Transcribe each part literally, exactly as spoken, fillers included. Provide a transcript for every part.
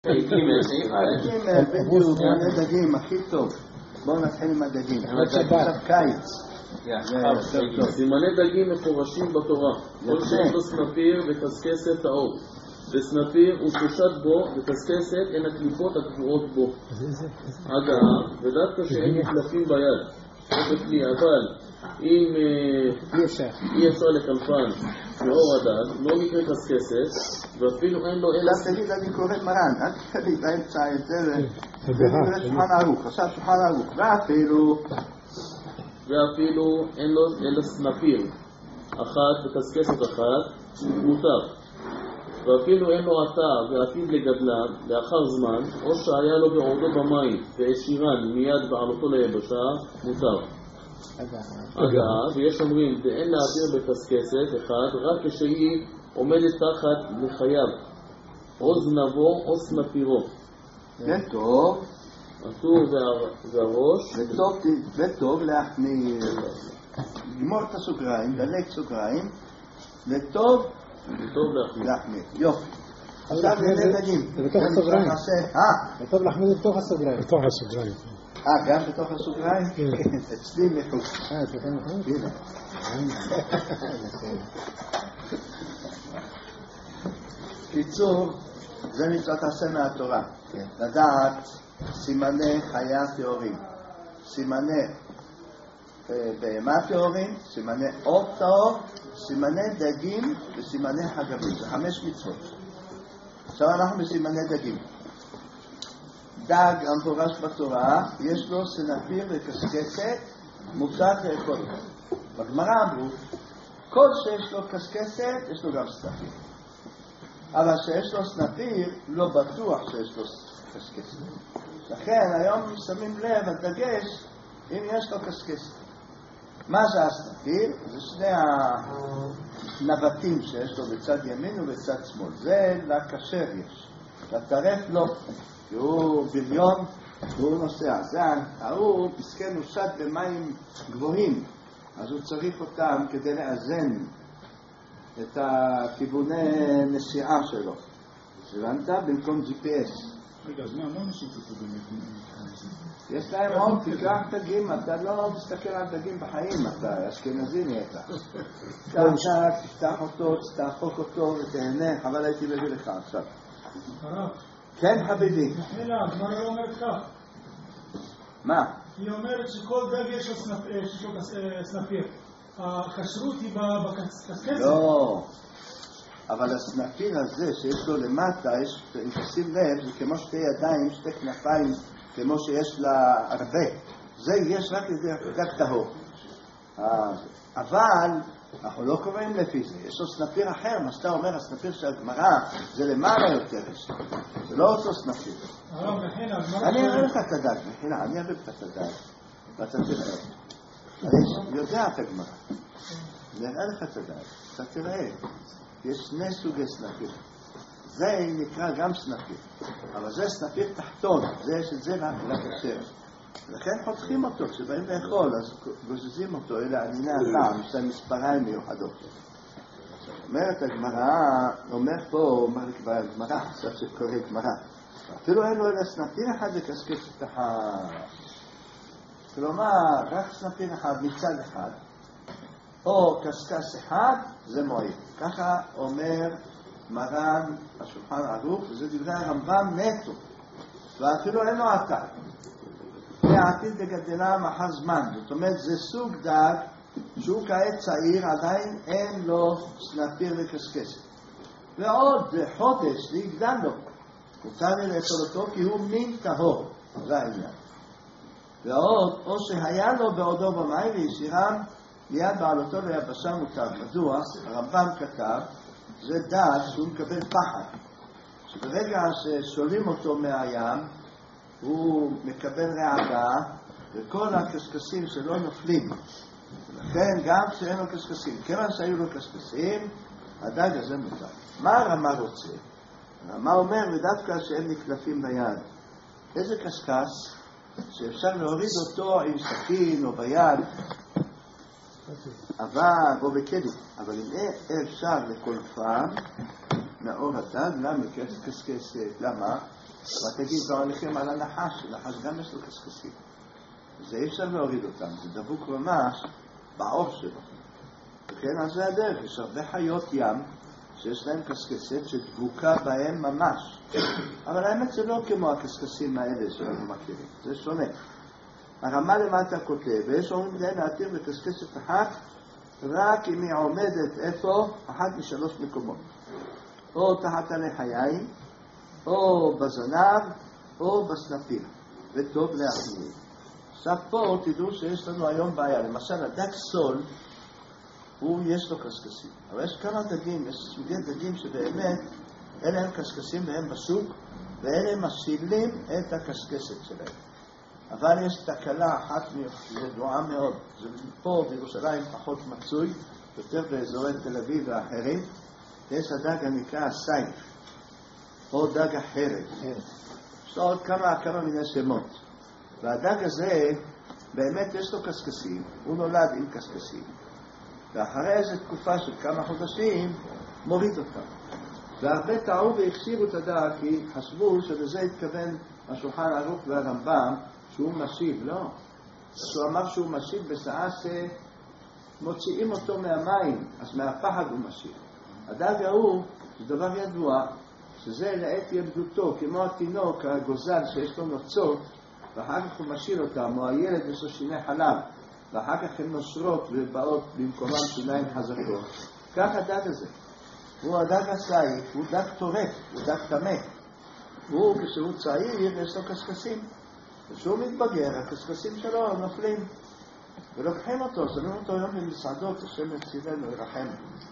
בדיוק, מלא דגים, הכי טוב. בואו נתחיל עם הדגים. עכשיו קיץ. סימני דגים מפורשים בתורה. כל שיש לו סנפיר וקסקסת טהור. וסנפיר ושושת בו וקסקסת הן הקליפות הקבועות בו. הגעה, ודווקא שהם נקלפים ביד. בכלי, אבל אם אי אפשר לקלפן מאור הדג, לא מקרה קסקסת, ואפילו אין לו אלא... עכשיו תגיד, אני קורא מרן, אל תגיד באמצע יותר... זה שולחן ערוך, עכשיו שולחן ערוך, ואפילו... ואפילו אין לו אלא סנפיר אחת וקסקסת אחת, מותר. ואפילו אין לו עתה ועתיד לגדלם לאחר זמן, או שהיה לו בעודו במים והשירן מיד בעלותו ליבשה, מותר. הגעה, ויש אומרים, ואין להעביר בקסקסת אחד, רק כשהיא עומדת תחת לחייו, או זנבו או סנפירו. זה טוב. הטור והראש. וטוב להחמיא, לגמור את הסוגריים, דלק סוגריים, וטוב להחמיא. יופי. עכשיו נראה דגים. זה בתוך הסוגריים. אה? זה טוב להחמיא בתוך הסוגריים. בתוך הסוגריים. אה, גם בתוך הסוגריים? אצלי מחוץ. אה, אצלכם מחוץ? הנה. קיצור, זה מצוות עשה מהתורה. לדעת סימני חיה טהורים, סימני בהמה טהורים, סימני עוף טהור, סימני דגים וסימני חגבים. זה חמש מצוות. עכשיו אנחנו בסימני דגים. דג המפורש בתורה, יש לו סנפיר וקסקסת, מותר לאכול אותו. בגמרא אמרו, כל שיש לו קסקסת, יש לו גם סנפיר. אבל שיש לו סנפיר, לא בטוח שיש לו קסקסת. לכן היום שמים לב, הדגש, אם יש לו קסקסת. מה זה הסנפיר? זה שני הנבטים שיש לו בצד ימין ובצד שמאל. זה לקשר יש. לטרף לא. כי הוא בריון, והוא נוסע. זה הוא פסקן נושד במים גבוהים, אז הוא צריך אותם כדי לאזן את הכיווני נסיעה שלו. הבנת? במקום ג'י פי אס. רגע, אז מה, מה אנשים כתוב באמת? יש להם עוד, תקרח דגים, אתה לא מסתכל על דגים בחיים, אתה אשכנזי נהיית. ככה, תפתח אותו, תהפוק אותו ותהנה, חבל הייתי מביא לך עכשיו. הרב. כן, חביבי. אלא, מה היא אומרת כך? מה? היא אומרת שכל דג יש לו סנפיר. הכשרות היא בקסקסת. לא. אבל הסנפיר הזה שיש לו למטה, אם תשים לב, זה כמו שתי ידיים, שתי כנפיים, כמו שיש לה הרבה. זה יש רק לזה דג טהור. אבל אנחנו לא קוראים לפי זה. יש לו סנפיר אחר, מה שאתה אומר, הסנפיר של הגמרא, זה למעלה יותר יש. זה לא אותו סנפיר. אני אראה לך את הדג, מחילה, אני אראה לך את הדג. ואתה תראה. אני יודע את הגמרא. אני אראה לך את הדג. אתה תראה. יש שני סוגי סנפיר. זה נקרא גם סנפיר. אבל זה סנפיר תחתון. זה יש את זה לקשר. לכן חותכים אותו. כשבאים לאכול, אז גוזזים אותו. אלה עניני הטעם. יש להם מספריים מיוחדות. אומרת הגמרא, אומר פה, אומר כבר הגמרא, עכשיו שקורא גמרא. אפילו אין לו אלא סנפיר אחד לקסקס את החד. כלומר, רק סנפיר אחד מצד אחד. או קסקס אחד, זה מועיל. ככה אומר מרן השולחן ערוך, וזה דברי הרמב"ם נטו. ואפילו אין לו עתיד. העתיד לגדלם אחר זמן. זאת אומרת, זה סוג דג שהוא כעת צעיר, עדיין אין לו סנפיר וקסקסת. ועוד חודש להגדל לו. מותר לי לאכול אותו כי הוא מין טהור. זה העניין. ועוד, או שהיה לו בעודו במים וישירם, מיד בעלותו ליבשה מותר. מדוע? הרמב"ם כתב, זה דג שהוא מקבל פחד. שברגע ששולים אותו מהים, הוא מקבל רעדה, וכל הקשקשים שלו נופלים. לכן גם כשאין לו קשקשים, כיוון שהיו לו קשקשים, הדג הזה מותר. מה הרמה רוצה? הרמה אומר, ודווקא שהם נקלפים ביד. איזה קשקש שאפשר להוריד אותו עם סכין או ביד, אבל, או בכלי, אבל אם אפשר לקולפם מאור הדג, למה? קשקשת, למה? ותגיד, לא הולכים על הנחש, הנחש גם יש לו קשקשים. זה אי אפשר להוריד אותם, זה דבוק ממש בעור שלו. וכן, אז זה הדרך, יש הרבה חיות ים שיש להם קשקשת שדבוקה בהם ממש. אבל האמת זה לא כמו הקשקשים האלה שאנחנו מכירים, זה שונה. הרמה למטה כותב, ויש אומרים להם להתיר בקשקשת אחת, רק אם היא עומדת איפה? אחת משלוש מקומות. או תחת הלחיים, או בזנב, או בסנפיר. וטוב להחמיא. עכשיו פה תדעו שיש לנו היום בעיה. למשל, הדג סול, הוא יש לו קשקשים. אבל יש כמה דגים, יש סוגי דגים שבאמת אין להם קשקשים והם בשוק, ואין הם משילים את הקשקשת שלהם. אבל יש תקלה אחת ידועה מאוד. זה פה בירושלים פחות מצוי, יותר באזורי תל אביב ואחרים. יש הדג הנקרא הסייף, או דג החרב. יש לו עוד כמה, כמה מיני שמות. והדג הזה, באמת יש לו קשקשים, הוא נולד עם קשקשים. ואחרי איזו תקופה של כמה חודשים, מוריד אותם. והרבה טעו והכשירו את הדג, כי חשבו שלזה התכוון השולחן ערוך והרמב"ם, שהוא משיב. לא. הוא אמר שהוא משיב בשעה שמוציאים אותו מהמים, אז מהפחד הוא משיב. הדג ההוא זה דבר ידוע, שזה לעת ילדותו, כמו התינוק הגוזל שיש לו נוצות, ואחר כך הוא משאיר אותם, או הילד יש לו שיני חלב, ואחר כך הן נושרות ובאות במקומם שיניים חזקות. כך הדג הזה. הוא הדג הסייף, הוא דג טורף, הוא דג טמא. הוא, כשהוא צעיר, יש לו קשקשים. כשהוא מתבגר, הקשקשים שלו נופלים. ולוקחים אותו, שמים אותו היום במסעדות, השם יצילנו, ירחם.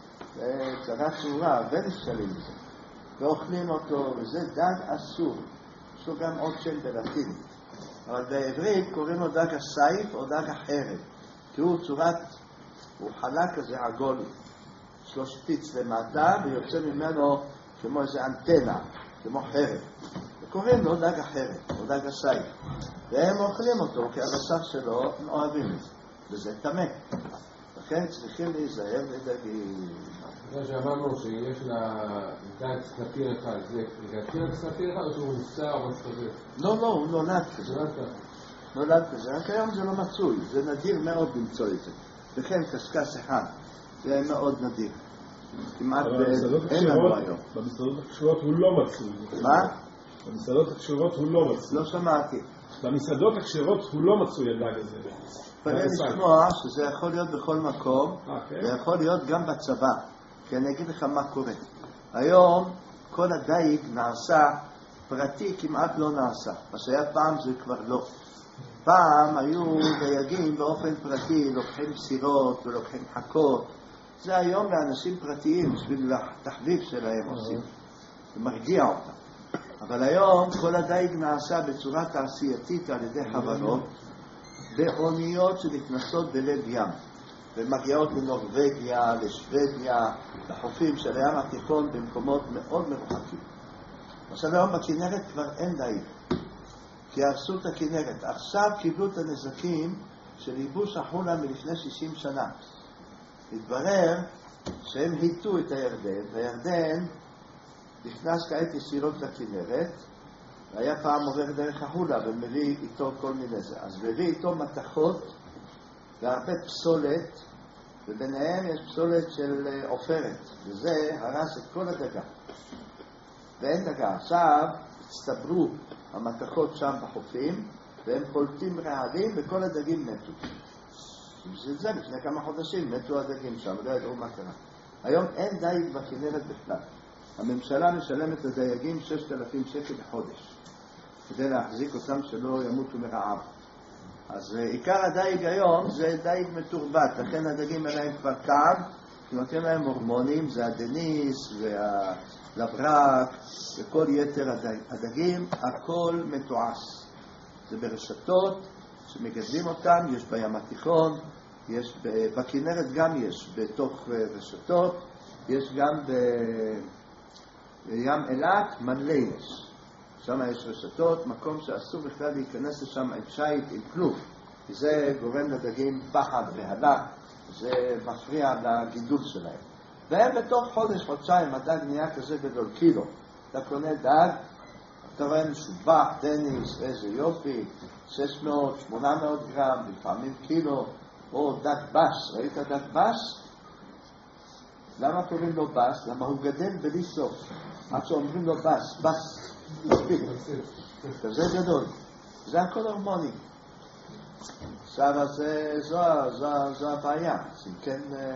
זה צרה צורה, ונשאלים בזה. ואוכלים אותו, וזה דג אסור. יש לו גם עוד שם בלטין. אבל בעברית קוראים לו דג הסייף או דג החרב. כי הוא צורת, הוא חלק כזה עגול. יש לו שפיץ למטה, ויוצא ממנו כמו איזה אנטנה, כמו חרב. וקוראים לו דג החרב, או דג הסייף. והם אוכלים אותו, כי הבשר שלו הם אוהבים את זה. וזה טמא. לכן צריכים להיזהר בדגים. זה שאמרנו שיש לה דג סנפיר אחד, זה להתחיל את סנפיר אחד או שהוא נפצע או מסתובב? לא, לא, הוא נולד כזה. נולד כזה. רק היום זה לא מצוי, זה נדיר מאוד למצוא את זה. וכן קשקש אחד, זה מאוד נדיר. כמעט אין לנו היום. במסעדות הקשורות הוא לא מצוי. מה? במסעדות הקשורות הוא לא מצוי. לא שמעתי. במסעדות הקשורות הוא לא מצוי הדג הזה. פנים לשמוע שזה יכול להיות בכל מקום, זה יכול להיות גם בצבא. כי אני אגיד לך מה קורה. היום כל הדייג נעשה פרטי, כמעט לא נעשה. מה שהיה פעם זה כבר לא. פעם היו דייגים באופן פרטי, לוקחים סירות ולוקחים חכות. זה היום לאנשים פרטיים, בשביל התחביב שלהם עושים. זה מרגיע אותם. אבל היום כל הדייג נעשה בצורה תעשייתית על ידי חברות, באוניות שנכנסות בלב ים. ומגיעות לנורווגיה, לשוודיה, לחופים של הים התיכון במקומות מאוד מרוחקים. עכשיו היום בכנרת כבר אין דייג, כי הרסו את הכנרת. עכשיו קיבלו את הנזקים של ייבוש החולה מלפני שישים שנה. התברר שהם היטו את הירדן, והירדן נכנס כעת ישירות לכנרת, והיה פעם עובר דרך החולה ומביא איתו כל מיני זה. אז מביא איתו מתכות והרבה פסולת, וביניהם יש פסולת של עופרת, וזה הרס את כל הדגה. ואין דגה. עכשיו הצטברו המתכות שם בחופים, והם פולטים רעלים וכל הדגים מתו. בשביל זה לפני כמה חודשים מתו הדגים שם, לא ידעו מה קרה. היום אין דייג בכנרת בכלל. הממשלה משלמת לדייגים ששת אלפים שקל בחודש, כדי להחזיק אותם שלא ימותו מרעב. אז עיקר הדייג היום זה דייג מתורבת, לכן הדגים אליהם כבר קעב, שנותנים להם הורמונים, זה הדניס והלברק וכל יתר הדגים, הכל מתועש. זה ברשתות שמגדלים אותם, יש בים התיכון, יש בכנרת גם יש, בתוך רשתות, יש גם בים אילת מלא יש. שם יש רשתות, מקום שאסור בכלל להיכנס לשם עם שייט, עם כלוב, כי זה גורם לדגים פחד והלה, זה מפריע לגידול שלהם. והם בתוך חודש, חודשיים, הדג נהיה כזה גדול, קילו. אתה קונה דג, אתה אתה רואה משובח, דניס, איזה יופי, שש מאות, שמונה מאות גרם, לפעמים קילו, או דג בס, ראית דג בס? למה קוראים לו בס? למה הוא גדל בלי סוף. עד שאומרים לו בס, בס, מספיק. כזה גדול. זה הכל הורמוני. עכשיו, אז זו הבעיה. כן,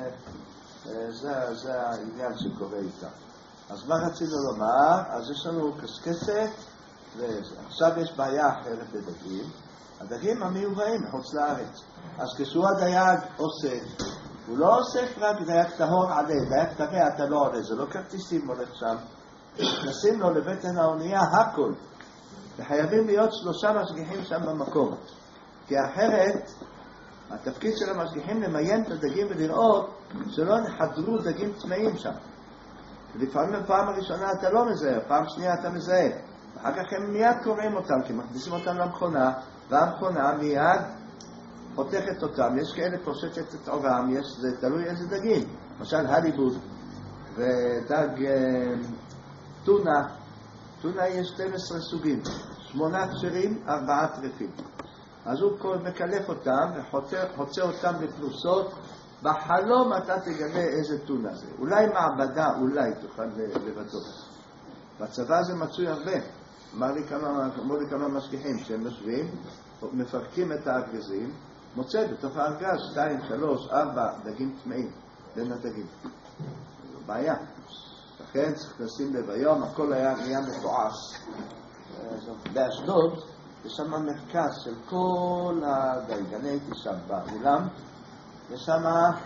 זה העניין שקורה איתה. אז מה רצינו לומר? אז יש לנו קסקסת, ועכשיו יש בעיה אחרת לדגים. הדגים המיובאים מחוץ לארץ. אז כשהוא הדייג עושה, הוא לא אוסף רק דייג טהור עלה, דייג טמא אתה לא עולה, זה לא כרטיסים הולך שם. נשים לו לבטן האונייה הכל. וחייבים להיות שלושה משגיחים שם במקום. כי אחרת, התפקיד של המשגיחים למיין את הדגים ולראות שלא נחדרו דגים טמאים שם. לפעמים בפעם הראשונה אתה לא מזהה, פעם שנייה אתה מזהה. אחר כך הם מיד קוראים אותם, כי מכניסים אותם למכונה, והמכונה מיד חותכת אותם. יש כאלה פושטת את עורם, יש, זה תלוי איזה דגים. למשל הליבוד ודג טונה. טונה יש שנים עשר סוגים, שמונה כשרים, ארבעה טרפים. אז הוא מקלף אותם וחוצה אותם לפרוסות. בחלום אתה תגלה איזה טונה זה. אולי מעבדה, אולי תוכל לבדוק. בצבא זה מצוי הרבה. אמר לי כמה, אמרו לי כמה משגיחים שהם יושבים, מפרקים את הארגזים, מוצא בתוך הארגז שתיים, שלוש, ארבע דגים טמאים בין הדגים. זו בעיה. לכן צריך לשים לב, היום הכל היה נהיה מתועש. באשדוד יש שם מרכז של כל הדייג. אני הייתי שם באולם, יש שם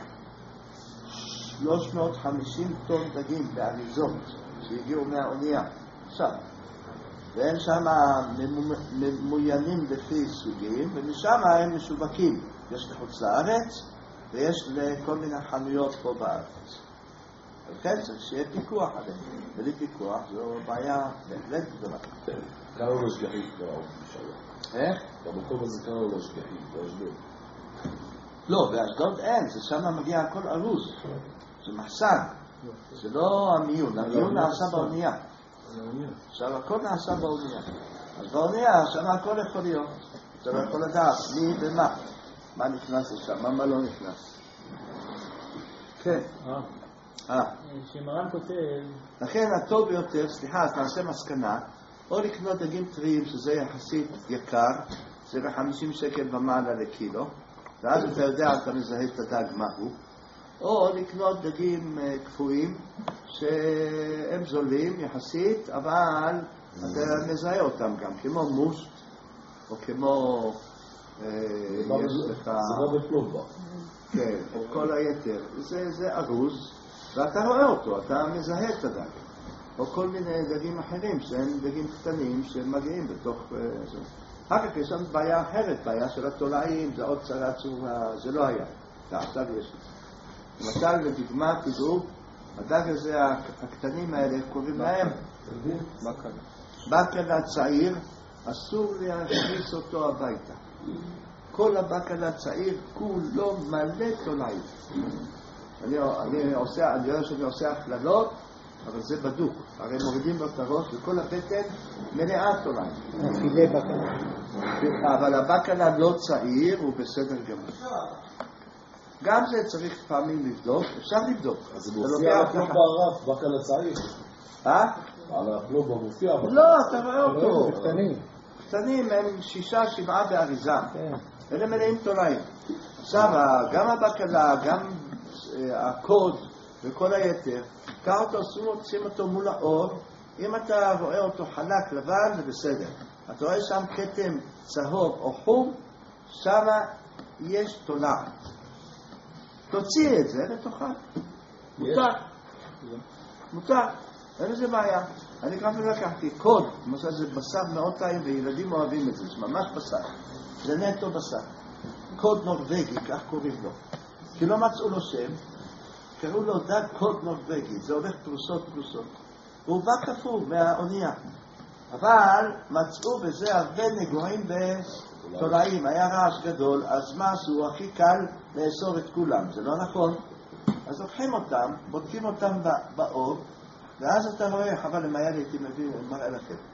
שלוש מאות וחמישים טון דגים באריזות שהגיעו מהאונייה. עכשיו, והם שם ממוינים לפי סוגים, ומשם הם משווקים. יש לחוץ לארץ, ויש לכל מיני חנויות פה בארץ. ולכן צריך שיהיה פיקוח עליהם. בלי פיקוח זו בעיה בהחלט גדולה. כמה משגחים כבר בשביל? איך? במקום הזה כמה משגחים, באשדוד. לא, באשדוד אין, זה שם מגיע הכל ארוז. זה מחסן. זה לא המיון, המיון נעשה באונייה. עכשיו הכל נעשה באונייה. אז באונייה שם הכל יכול להיות. אתה לא יכול לדעת מי ומה. מה נכנס לשם, מה לא נכנס. כן. אה. שמרן כותב... לכן הטוב ביותר, סליחה, אז נעשה מסקנה, או לקנות דגים טריים, שזה יחסית יקר, זה ב-חמישים שקל ומעלה לקילו, ואז אתה יודע, אתה מזהה את הדג מהו, או לקנות דגים קפואים, שהם זולים יחסית, אבל אתה מזהה אותם גם, כמו מושט, או כמו... יש לך... זה לא בפלובה. כן, את כל היתר. זה ארוז, ואתה רואה אותו, אתה מזהה את הדג. או כל מיני דגים אחרים, שהם דגים קטנים, שמגיעים בתוך... אחר כך יש לנו בעיה אחרת, בעיה של התולעים, זה עוד צרה צורה, זה לא היה. עכשיו יש את זה. למשל, לדוגמה, תדעו, הדג הזה, הקטנים האלה, קוראים להם בקלה צעיר, אסור להכניס אותו הביתה. כל הבקלה צעיר כולו מלא תולעים. אני, אני עושה, אני יודע שאני עושה הכללות, אבל זה בדוק. הרי מורידים לו את הראש וכל הבטן מלאה תולעים. פילה בקלה. אבל הבקלה לא צעיר, הוא בסדר גמור. גם זה צריך פעמים לבדוק, אפשר לבדוק. אז זה מופיע על הפלובה הרב, בקלה צעיר. אה? על הפלובה מופיע. לא, אתה רואה אותו. קטנים. קטנים הם שישה, שבעה באריזה. אלה מלאים תולעים. עכשיו, גם הבקלה, גם הקוד וכל היתר, קח אותו, שים אותו מול האור. אם אתה רואה אותו חלק, לבן, זה בסדר. אתה רואה שם כתם צהוב או חום, שם יש תולעת. תוציא את זה לתוכה. מותר. מותר. אין איזה בעיה. אני גם לקחתי קוד, למשל זה בשר מאוד טעים וילדים אוהבים את זה, זה ממש בשר. זה נטו בשר. קוד נורווגי, כך קוראים לו. כי לא מצאו לו שם, קראו לו דג קוד נורווגי, זה הולך פרוסות פרוסות. והוא בא כפור מהאונייה. אבל מצאו בזה הרבה נגועים בתולעים, היה רעש גדול, אז מה עשו? הכי קל לאסור את כולם, זה לא נכון. אז לוקחים אותם, בודקים אותם באור, ואז אתה רואה, חבל אם היה לי, הייתי מביא, מראה לכם.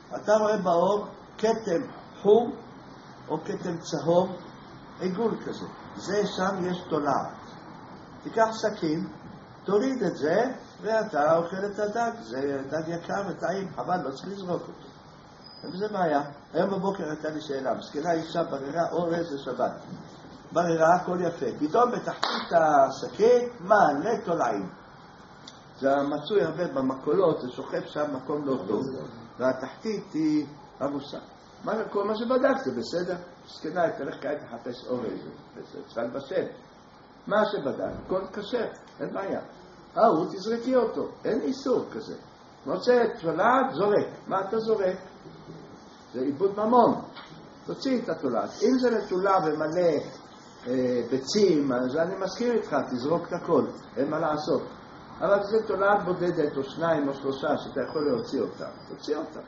אתה רואה באור כתם חום או כתם צהוב, עיגול כזה. זה שם יש תולעת. תיקח סכין, תוריד את זה, ואתה אוכל את הדג. זה דג יקר וטעים, חבל, לא צריך לזרוק אותו. וזה בעיה. היום בבוקר הייתה לי שאלה, מסכנה אישה בררה אורז לשבת. בררה, הכל יפה. פתאום בתחתית הסכין, מלא תולעים. זה מצוי הרבה במקולות, זה שוכב שם מקום לא טוב. והתחתית היא עמוסה. כל מה שבדק זה בסדר. מסכנה, תלך כעת לחפש אורז. צריכה לבשל. מה שבדק, הכל קשה, אין בעיה. ההוא, תזרקי אותו, אין איסור כזה. מוצא תולעת, זורק. מה אתה זורק? זה איבוד ממון. תוציא את התולעת. אם זה לתולה ומלא אה, ביצים, אז אני מסכים איתך, תזרוק את הכל, אין מה לעשות. אבל זה תולעת בודדת, או שניים או שלושה, שאתה יכול להוציא אותה. תוציא אותה.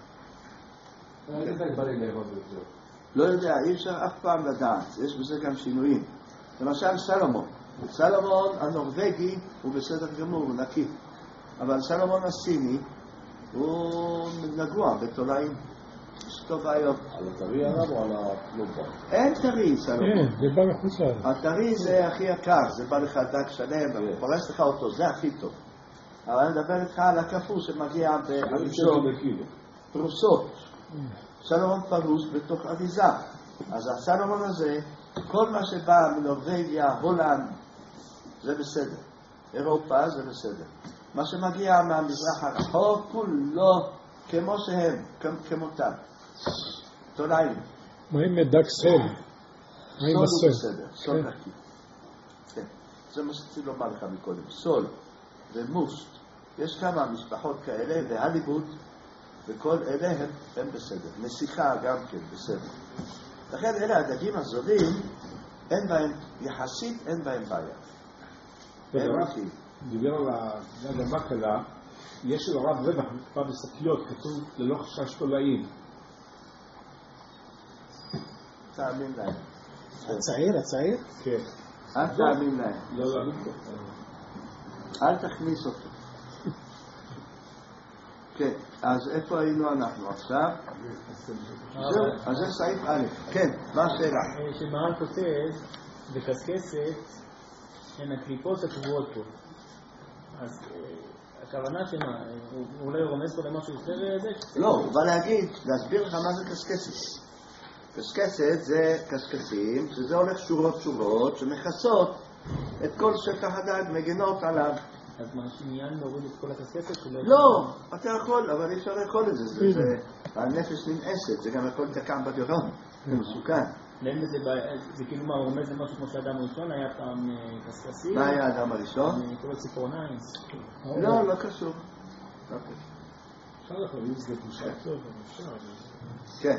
לא יודע, אי אפשר אף פעם לדעת. יש בזה גם שינויים. למשל סלומון. סלומון הנורווגי הוא בסדר גמור, הוא נקי. אבל סלומון הסיני הוא נגוע בתולעים. יש לו בעיות. על הטרי הרב או על הפלומבה? אין טרי, סלומון. כן, זה בא מחוסר. הטרי זה הכי יקר, זה בא לך דג שלם, ופורס לך אותו, זה הכי טוב. אבל אני מדבר איתך על הקפוא שמגיע באריזות, פרוסות. סלומון פרוס בתוך אריזה. אז הסלומון הזה, כל מה שבא מנורווגיה, הולנד, זה בסדר. אירופה זה בסדר. מה שמגיע מהמזרח הרחוק, כולו כמו שהם, כמותם. תולעים. מה עם דג סול? מה עם סול הסול? הוא בסדר, סול נקי. כן. זה מה שצריך לומר לך מקודם. סול ומוסט. יש כמה משפחות כאלה, והליבוד, וכל אלה הם, הם בסדר. נסיכה גם כן בסדר. לכן אלה הדגים הזולים, אין בהם, יחסית אין בהם בעיה. דיבר על הדג המקלה, יש לו רב רווח כבר בסקיות, כתוב ללא חשש תולעים. תאמין להם. הצעיר, הצעיר? כן. אל תאמין להם. לא, לא. אל תכניס אותו. כן, אז איפה היינו אנחנו עכשיו? זהו, אז זה סעיף א'. כן, מה השאלה? שמרן כותב בקסקסת הן הקליפות הקבועות פה. אז הכוונה שמה, הוא אולי רומז פה למשהו יותר זה? לא, הוא בא להגיד, להסביר לך מה זה קסקסת. קסקסת זה קסקסים, שזה הולך שורות שורות, שמכסות את כל שטח הדג, מגנות עליו. אז מה, שמיין להוריד את כל הקסקסת? לא, אתה יכול, אבל אי אפשר לאכול את זה. הנפש נמאסת, זה גם יכול לתקע בגרון, זה מסוכן. למה זה כאילו מה, הוא רומז למשהו כמו שאדם הראשון היה פעם קסקסים? מה היה האדם הראשון? כל הציפורניים. לא, לא קשור. אפשר להכניס את זה בושה טוב, אבל אפשר. כן.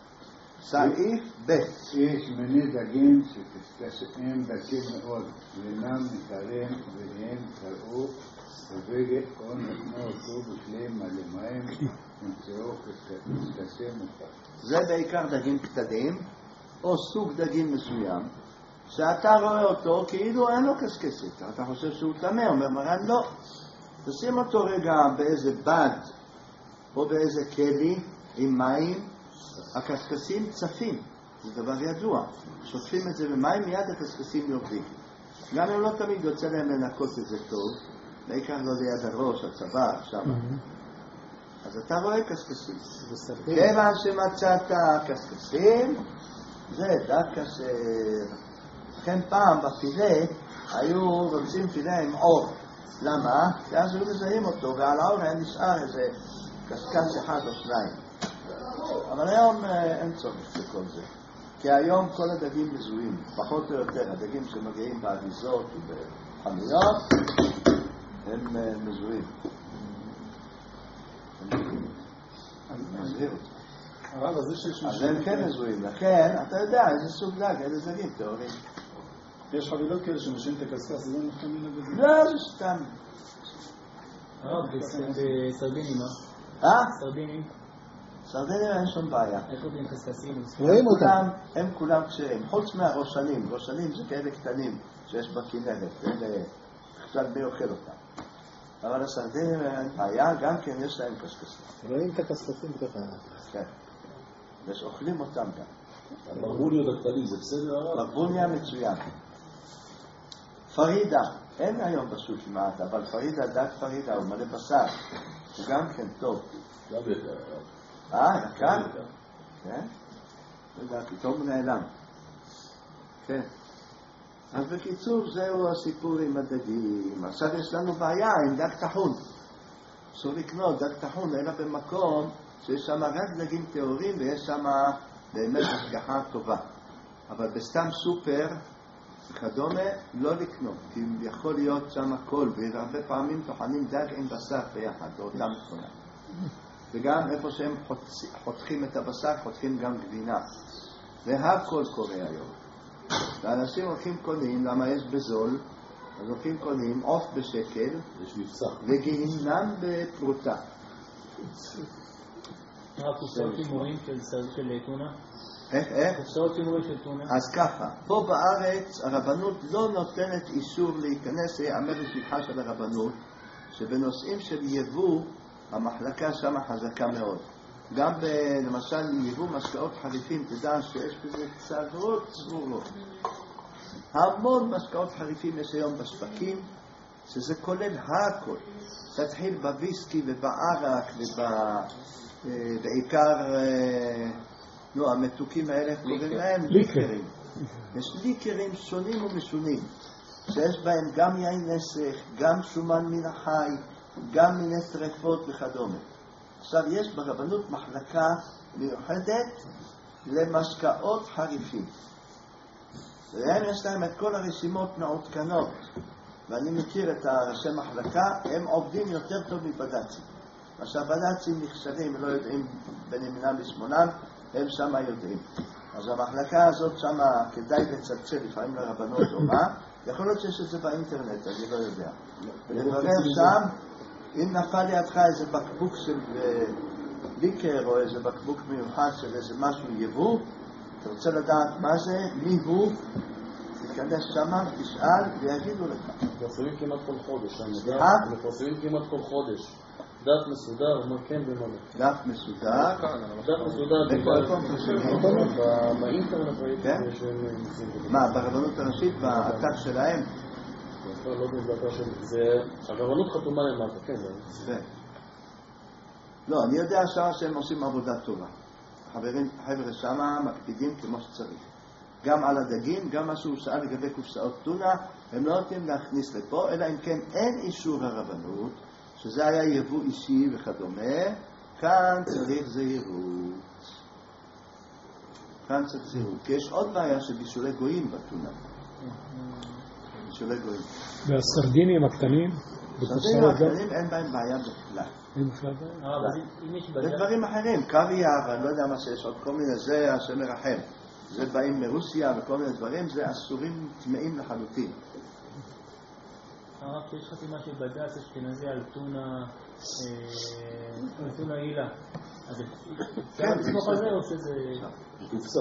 סעיף ב' יש מיני דגים שהם דקים מאוד, ואינם ניתרים והם קראו ובגד או נתנו אותו בכלי מלא מים, נמצאו קסקסים אותם. זה בעיקר דגים קטנים, או סוג דגים מסוים, שאתה רואה אותו כאילו אין לו קסקסת. אתה חושב שהוא טמא, אומר מרן לא. תשים אותו רגע באיזה בד, או באיזה כלי עם מים, הקסקסים צפים, זה דבר ידוע. שוטפים את זה במים, מיד הקסקסים יורדים. גם הם לא תמיד יוצא להם לנקות את זה טוב, בעיקר לא ליד הראש, הצבא, שם. אז אתה רואה קסקסים. כיוון שמצאת קסקסים, זה דג כשר. לכן פעם בפילה היו רוצים פילה עם עור. למה? כי אז היו מזהים אותו, ועל העור היה נשאר איזה קסקס אחד או שניים. אבל היום אין צורך בכל זה. כי היום כל הדגים מזוהים, פחות או יותר, הדגים שמגיעים באריזות ובחנויות, הם מזוהים. אני מזהיר אותם. אז הם כן מזוהים. לכן, אתה יודע איזה סוג דג, איזה דגים תיאוריים. יש חבילות כאלה שמשאים את הקסקס, זה לא נכון לנגד זה? לא, זה סתם. בסרדינים, אה? סרדינים. סרדינים אין שום בעיה. איך יודעים קסקסים? רואים אותם. הם כולם כשרים, חוץ מהראשנים. ראשנים זה כאלה קטנים שיש בכנרת, אלה בכלל מי אוכל אותם. אבל הסרדינים היה גם כן יש להם קשקשים. רואים את הקשקשים בתוך הענק. כן. ואוכלים אותם גם. הברבוניות הקטנים זה בסדר? ברבוניה מצוין. פרידה, אין היום בסושי מעט, אבל פרידה, דג פרידה, הוא מלא בשר. הוא גם כן טוב. גם יקר. אה, יקר? כן? לא יודע, פתאום הוא נעלם. כן. אז בקיצור, זהו הסיפור עם הדגים. עכשיו יש לנו בעיה עם דג טחון. אסור לקנות דג טחון, אלא במקום שיש שם רק דגים טהורים ויש שם באמת השגחה טובה. אבל בסתם סופר וכדומה לא לקנות, כי יכול להיות שם הכל, והרבה פעמים טוחנים דג עם בשר ביחד, באותה מכונה. וגם איפה שהם חותכים את הבשר, חותכים גם גבינה. והכל קורה היום. ואנשים הולכים קונים, למה יש בזול, אז הולכים קונים עוף בשקל, יש מבצע. וגיהינם בפרוטה. רק קופסאות הימורים של טונה? איך, איך? קופסאות הימורים של טונה? אז ככה, פה בארץ הרבנות לא נותנת אישור להיכנס, יאמר לשבחה של הרבנות, שבנושאים של יבוא, המחלקה שם חזקה מאוד. גם ב, למשל יבוא משקאות חריפים, תדע שיש בזה צרות צרורות. המון משקאות חריפים יש היום בשווקים, שזה כולל הכל. תתחיל בוויסקי ובערק ובעיקר, נו, המתוקים האלה קוראים להם ליקרים. יש ליקרים שונים ומשונים, שיש בהם גם יין נסך, גם שומן מן החי, גם מיני טרפות וכדומה. עכשיו יש ברבנות מחלקה מיוחדת למשקאות חריפים. והם יש להם את כל הרשימות מעודכנות. ואני מכיר את הראשי מחלקה, הם עובדים יותר טוב מבד"צים. מה שהבד"צים נכשלים, לא יודעים בין ימינם לשמונם, הם שמה יודעים. אז המחלקה הזאת שמה כדאי לצלצל לפעמים לרבנות או מה, יכול להיות שיש את זה באינטרנט, אני לא יודע. ולברר שם, אם נפל לידך איזה בקבוק של ליקר או איזה בקבוק מיוחד של איזה משהו יבוא, אתה רוצה לדעת מה זה, מי הוא, תיכנס שמה, תשאל ויגידו לך. מפרסמים כמעט כל חודש. סליחה? מפרסמים כמעט כל חודש. דף מסודר, מה כן ומה לא. דף מסודר? דף מסודר. בכל מקום פרסמים? באינטרנט ראיתי שהם... מה, ברבנות הראשית, באתר שלהם? לא יודעים באתר שלהם. זה... הרבנות חתומה למטה, כן. זה. לא, אני יודע שם שהם עושים עבודה טובה. חברים, חבר'ה שמה מקפידים כמו שצריך. גם על הדגים, גם מה שהוא שאל לגבי קופסאות טונה, הם לא נותנים להכניס לפה, אלא אם כן אין אישור הרבנות, שזה היה יבוא אישי וכדומה, כאן צריך זהירות. כאן צריך זהירות. כי יש עוד בעיה של בישולי גויים בטונה. בישולי גויים. והסרדינים הקטנים? הסרדינים הקטנים אין בהם בעיה בכלל. אין בכלל בעיה? זה דברים אחרים, קוויאר, אני לא יודע מה שיש, עוד כל מיני, זה השם מרחם. זה באים מרוסיה וכל מיני דברים, זה אסורים טמאים לחלוטין. הרב, שיש חתימה של בד"ץ אשכנזי על טונה, על טונה הילה. אז אפשר לסמוך על זה או שזה... קופסה.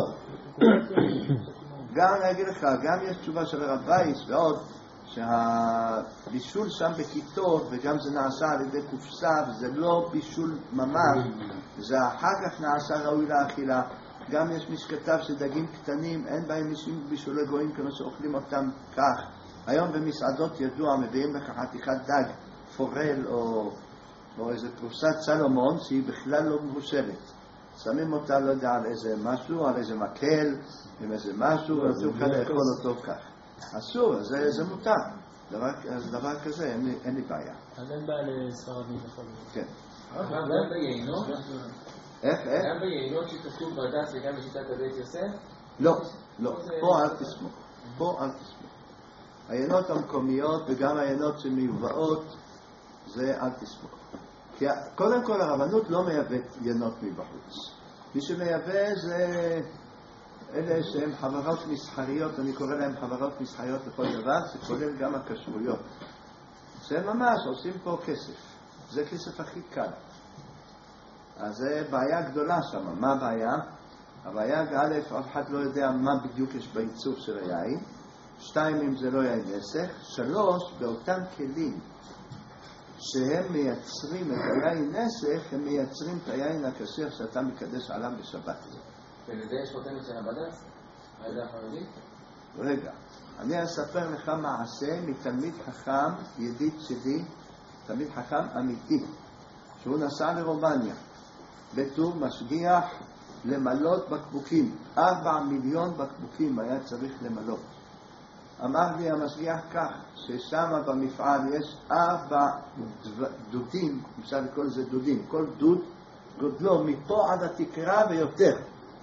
גם אני אגיד לך, גם יש תשובה של הרב וייס ועוד, שהבישול שם בכיתות, וגם זה נעשה על ידי קופסה, וזה לא בישול ממש, זה אחר כך נעשה ראוי לאכילה. גם יש מי שכתב שדגים קטנים, אין בהם משום בישולי גויים כמו שאוכלים אותם כך. היום במסעדות ידוע, מביאים לך חתיכת דג, פורל או, או איזה פרוסת סלומון, שהיא בכלל לא מבושלת. שמים אותה, לא יודע, על איזה משהו, על איזה מקל, עם איזה משהו, ורצו כאן לאכול אותו כך. אסור, זה, זה מותר. דבר, דבר כזה, אין לי, אין לי בעיה. אז אין בעיה לספרדים בכל זאת. כן. גם ביינות? איך, איך? גם ביינות שכתוב בד"ץ וגם בשיטת הבית יוסף? לא, לא. פה אל תסמוך. פה אל תסמוך. היינות המקומיות וגם היינות שמיובאות, זה אל תסמוך. כי קודם כל הרבנות לא מייבאת יינות מבחוץ. מי שמייבא זה אלה שהן חברות מסחריות, אני קורא להן חברות מסחריות לכל דבר, זה כולל גם הכשרויות. זה ממש, עושים פה כסף. זה כסף הכי קל. אז זה בעיה גדולה שם. מה הבעיה? הבעיה, א', אף אחד לא יודע מה בדיוק יש בעיצוב של היין. שתיים, אם זה לא יין נסך. שלוש, באותם כלים שהם מייצרים את היין נסך, הם מייצרים את היין הכשר שאתה מקדש עליו בשבת. ולזה יש חותמת של הבד"ץ? הידע החרדי? רגע, אני אספר לך מעשה מתלמיד חכם, ידיד שלי, תלמיד חכם אמיתי, שהוא נסע לרומניה, בתור משגיח למלות בקבוקים, ארבע מיליון בקבוקים היה צריך למלות. אמר לי המשגיח כך, ששם במפעל יש ארבע דודים, אפשר לקרוא לזה דודים, כל דוד גודלו מפה עד התקרה ויותר.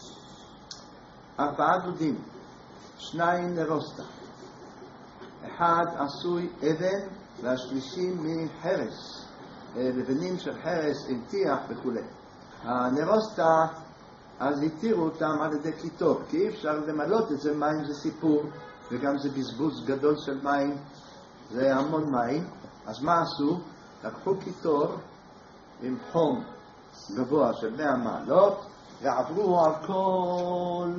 ארבעה דודים, שניים לרוסטה, אחד עשוי אבן והשלישי מחרס, לבנים של חרס עם טיח וכו'. הנרוסטה, אז התירו אותם על ידי קיטור, כי אי אפשר למלות את זה, מים זה סיפור, וגם זה בזבוז גדול של מים, זה המון מים. אז מה עשו? לקחו קיטור עם חום גבוה של מאה מעלות, ועברו על כל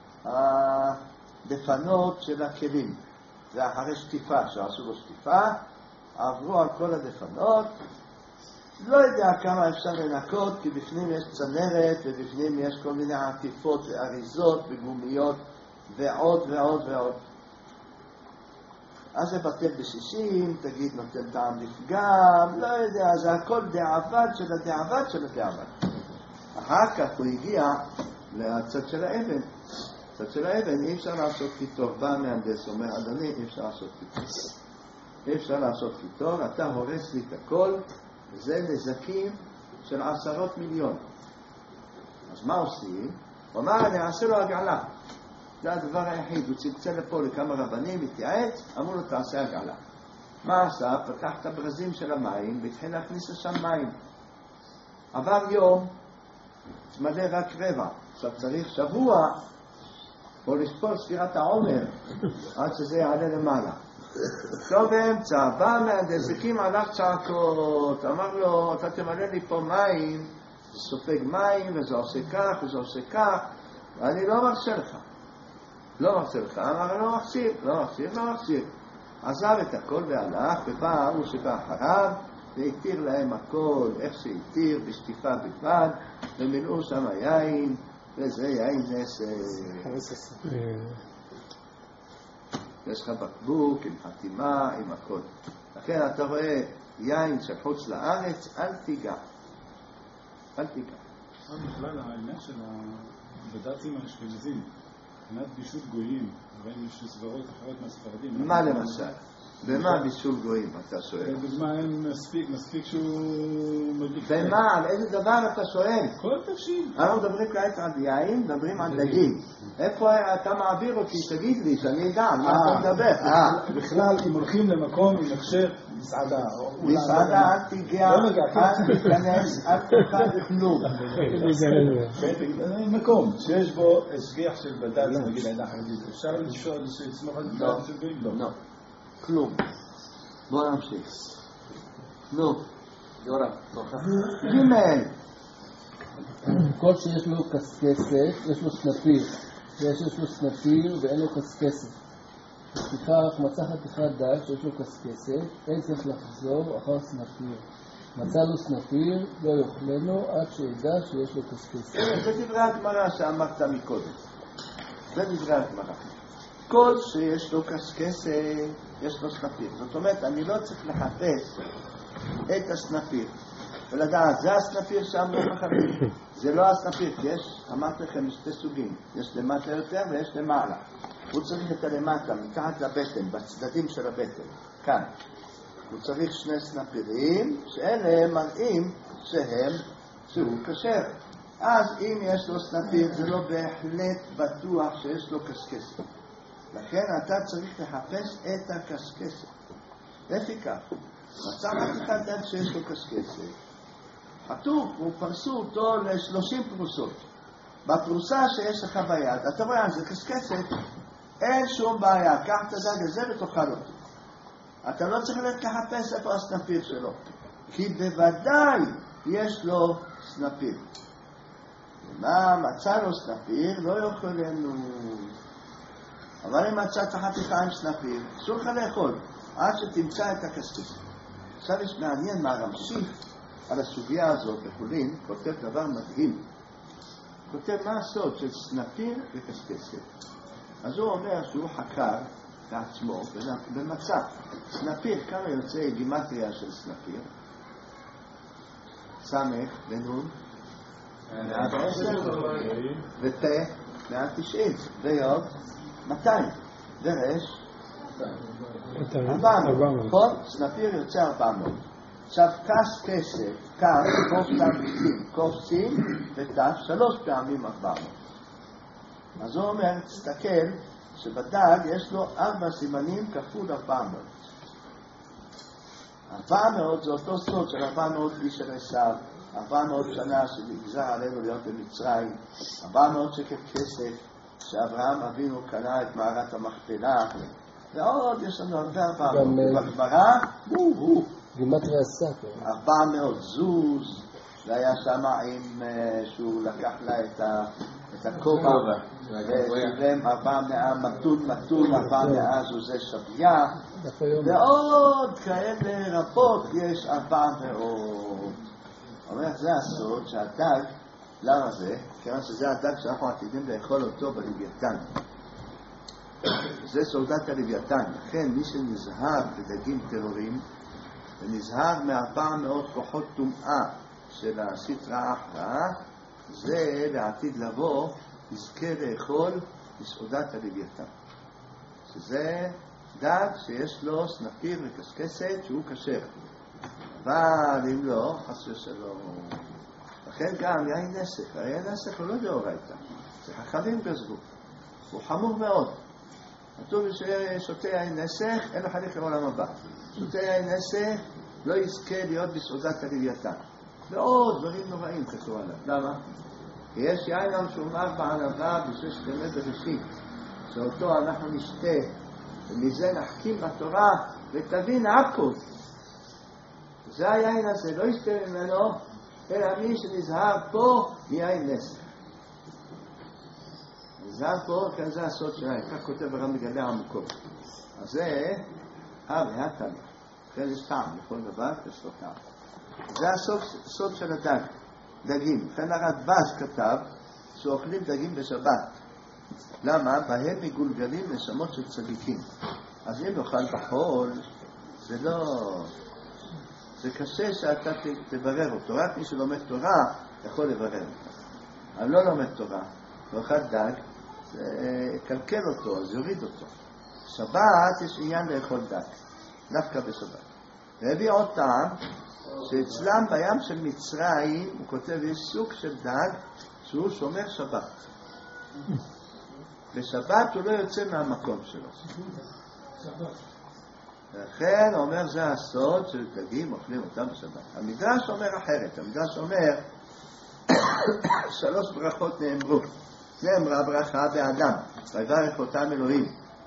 הדפנות של הכלים. זה אחרי שטיפה, שעשו לו שטיפה, עברו על כל הדפנות, לא יודע כמה אפשר לנקות, כי בפנים יש צנרת, ובפנים יש כל מיני עטיפות ואריזות וגומיות, ועוד ועוד ועוד. אז זה בטל בשישים, תגיד נותן טעם לפגם, לא יודע, זה הכל דעבד של הדעבד של הדעבד. אחר כך הוא הגיע לצד של האבן. צד של האבן אי אפשר לעשות קיטור. בא מהנדס, אומר, אדוני, אי אפשר לעשות קיטור. אי אפשר לעשות קיטור, אתה הורס לי את הכל, זה נזקים של עשרות מיליון. אז מה עושים? הוא אמר, אני אעשה לו הגעלה. זה הדבר היחיד, הוא צלצל לפה לכמה רבנים, התייעץ, אמרו לו תעשה הגעלה. מה עשה? פתח את הברזים של המים והתחיל להכניס לשם מים. עבר יום, מלא רק רבע. עכשיו צריך שבוע או לספור ספירת העומר עד שזה יעלה למעלה. לא באמצע, בא מהנדס, הקים עליו צעקות, אמר לו, אתה תמלא לי פה מים, זה סופג מים וזה עושה כך וזה עושה כך, ואני לא מרשה לך. לא מרשה לך, אמר, לא מחסיר, לא מחסיר, לא מחסיר. עזב את הכל והלך, ובא הוא שבא אחריו, והתיר להם הכל, איך שהתיר, בשטיפה בלבד, ומילאו שם יין, וזה יין נסך. יש לך בקבוק עם חתימה, עם הכל. לכן אתה רואה יין של חוץ לארץ, אל תיגע. אל תיגע. בכלל העניין של הבד"צים האשכנזים, מבחינת בישול גויים, ראינו שסברות אחרות מהספרדים. מה למשל? במה בישול גויים אתה שואל? בדוגמה אין מספיק, מספיק שהוא מדליק. במה? על איזה דבר אתה שואל? כל תבשיל. אנחנו מדברים כעת על יין, מדברים על דגים. איפה אתה מעביר אותי? תגיד לי, שאני אדע, מה אתה מדבר? בכלל, אם הולכים למקום עם הכשר, מסעדה. מסעדה, אל תיגע, אל תיכנס, אל תאכל כלום. מקום שיש בו השגיח של בד"ץ, נגיד העדה החרדית, אפשר לסמוך על בד"ץ של גויים? לא. כלום. בוא נמשיך. נו. יורם. ג' כל שיש לו קסקסת, יש לו סנפיר. יש לו סנפיר ואין לו קסקסת. לפיכך מצא חתיכת דג שיש לו קסקסת, אין צריך לחזור אחר סנפיר. מצא לו סנפיר, לא יאכלנו עד שידע שיש לו קסקסת. זה דברי הגמרא שאמרת מקודם. זה דברי הגמרא. כל שיש לו קסקסת, יש לו סנפיר. זאת אומרת, אני לא צריך לחפש את הסנפיר ולדעת, זה הסנפיר שם לא מחפש. זה לא הסנפיר, כי יש, אמרתי לכם, שתי סוגים. יש למטה יותר ויש למעלה. הוא צריך את הלמטה, מתחת לבטן, בצדדים של הבטן, כאן. הוא צריך שני סנפירים, שאלה מראים שהם, שהוא כשר. אז אם יש לו סנפיר, זה לא בהחלט בטוח שיש לו קסקסת. לכן אתה צריך לחפש את הקסקסת. לפיכך, מצא חתיכת דג שיש לו קסקסת. חתוך, הוא פרסו אותו לשלושים פרוסות. בפרוסה שיש לך ביד, אתה רואה, זה קסקסת, אין שום בעיה, קח את הדג הזה ותאכל אותו. אתה לא צריך ללכת לחפש איפה הסנפיר שלו, כי בוודאי יש לו סנפיר. מה מצא לו סנפיר? לא יאכלנו. אבל אם מצאת חתיכה עם סנפיר, אסור לך לאכול, עד שתמצא את הקסקסת. עכשיו יש מעניין מה רמשיך על הסוגיה הזאת בחולין, כותב דבר מדהים. כותב מה הסוד של סנפיר וקסקסת. אז הוא אומר שהוא חקר לעצמו ומצא. סנפיר, כמה יוצא גימטריה של סנפיר? סמך ונון מאה ועשר ופה מאה תשעים ויוד מאתיים ורש ארבע מאות. נכון? סנפיר יוצא ארבע מאות. עכשיו קס כסף, קס, קוף תמתים, קוף סין ותף שלוש פעמים ארבע מאות. אז הוא אומר, תסתכל שבדג יש לו ארבע סימנים כפול ארבע מאות. ארבע מאות זה אותו סוד של ארבע מאות איש של עשיו, ארבע מאות שנה שנגזר עלינו להיות במצרים, ארבע מאות שקל כסף שאברהם אבינו קנה את מערת המכפלה, ועוד יש לנו הרבה ארבע מאות. בגמרא, הוא, הוא. גימטריה הספר. ארבע מאות זוז, והיה שם עם שהוא לקח לה את ה... את הכובע, ושילם ארבע מאה מתון מתון, ארבע מאה זוזי שבייה, ועוד כאלה רבות יש ארבע מאות. אומרת, זה הסוד שהדג, למה זה? כיוון שזה הדג שאנחנו עתידים לאכול אותו בלוויתן. זה סעודת הלוויתן. לכן מי שנזהר בדגים טהורים, ונזהר מארבע מאות כוחות טומאה של הסטרא אחרא, זה לעתיד לבוא יזכה לאכול בסעודת הלוויתן, שזה דג שיש לו סנפיר וקסקסת שהוא כשר, אבל אם לא, חס ושלום. לכן גם יין נסך, היין נסך הוא לא דאורייתא, זה חכמים גזרו, הוא חמור מאוד. כתוב ששותה יין נסך אין לך לחם עולם הבא, שותה יין נסך לא יזכה להיות בסעודת הלוויתן, ועוד דברים נוראים כתוב עליו. למה? כי יש יין המשומר בענבה בשש ימי בראשית, שאותו אנחנו נשתה, ומזה נחכים בתורה, ותבין עכו. זה היין הזה, לא ישתה ממנו, אלא מי שנזהר פה מיין נסך. נזהר פה, כי זה הסוד שלהם, כך כותב הרב מגלה עמוקות. אז זה, אה, והתן, לכן יש טעם, לכל דבר יש לו טעם. זה הסוד של הדג. דגים. לכן הרדב"ז כתב שאוכלים דגים בשבת. למה? בהם מגולגלים נשמות של צדיקים. אז אם נאכל בחול, זה לא... זה קשה שאתה תברר אותו. רק מי שלומד תורה יכול לברר אותו. אבל לא לומד תורה, נאכל דג, זה יקלקל אותו, אז יוריד אותו. שבת יש עניין לאכול דג, דווקא בשבת. והביא עוד טעם, שאצלם בים של מצרים, הוא כותב, יש סוג של דג שהוא שומר שבת. בשבת הוא לא יוצא מהמקום שלו. לכן הוא אומר, זה הסוד של דגים, אוכלים אותם בשבת. המדרש אומר אחרת, המדרש אומר, שלוש ברכות נאמרו. נאמרה ברכה באדם, ויברך אותם אלוהים.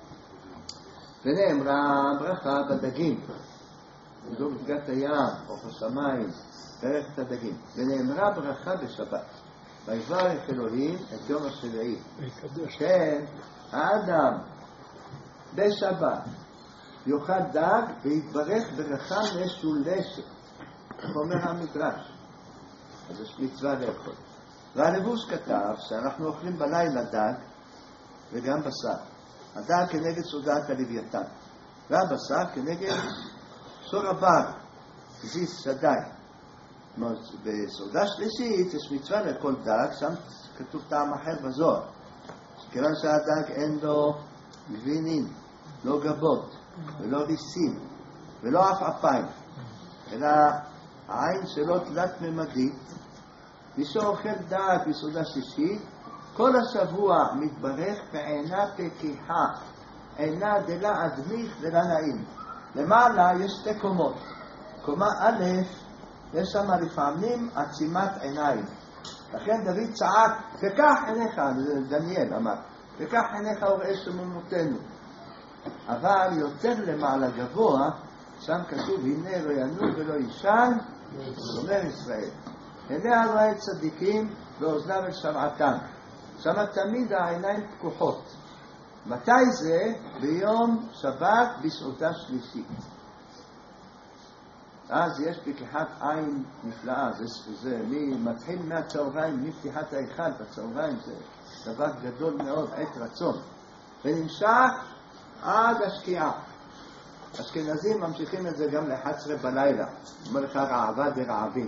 ונאמרה ברכה בדגים. זו מפגת הים, אוף השמיים, ברך את הדגים. ונאמרה ברכה בשבת. ויברך אלוהים את יום השביעי. כן, האדם בשבת יאכל דג ויתברך ברכה משולשת. כך אומר המדרש. אז יש מצווה לאכול. והלבוש כתב שאנחנו אוכלים בלילה דג וגם בשר. הדג כנגד סעודת הלוויתן. והבשר כנגד שור הבר, זיס שדי. בסעודה שלישית יש מצווה לאכול דג, שם כתוב טעם אחר בזוהר. כיוון שהדג אין לו גבינים, לא גבות, ולא ריסים, ולא אף אפיים, אלא העין שלו תלת ממדית. מי שאוכל דג בסעודה שלישית, כל השבוע מתברך בעינה פקיחה, עינה דלה אדמיך דלה נעים. למעלה יש שתי קומות. קומה א', יש שם לפעמים עצימת עיניים. לכן דוד צעק, תקח עיניך, דניאל אמר, תקח עיניך וראה שמומותנו. אבל יותר למעלה גבוה, שם כתוב, הנה לא ינום ולא ישן, אומר ישראל. עיניה רואה צדיקים ואוזניו אל שמעתם. שם תמיד העיניים פקוחות. מתי זה? ביום שבת בסעודה שלישית. אז יש פתיחת עין נפלאה, זה, זה מי מתחיל מהצהריים, מפתיחת ההיכל בצהריים, זה דבר גדול מאוד, עת רצון, ונמשך עד השקיעה. אשכנזים ממשיכים את זה גם ל-אחת עשרה בלילה, אומר לך רעבה דרעבים.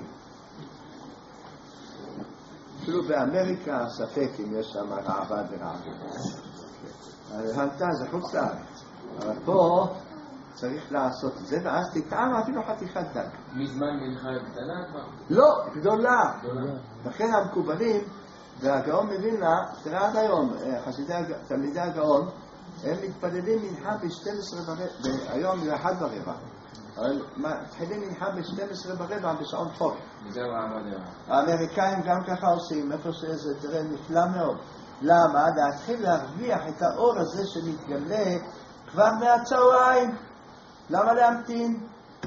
אפילו באמריקה ספק אם יש שם רעבה דרעבים. הבנת, זה חוץ לארץ. אבל פה צריך לעשות את זה, ואז תטעם אפילו חתיכת דג. מזמן מנחה קטנה כבר? לא, גדולה. לכן המקובלים, והגאון מווילנה, תראה עד היום, תלמידי הגאון, הם מתפללים מנחה ב-שתים עשרה ורבע, היום ב-אחת ורבע. אבל מתחילים מנחה ב-שתים עשרה ורבע בשעון חול. האמריקאים גם ככה עושים, איפה שזה, תראה, נפלא מאוד. למה? להתחיל להרוויח את האור הזה שמתגלה כבר מהצהריים. למה להמתין?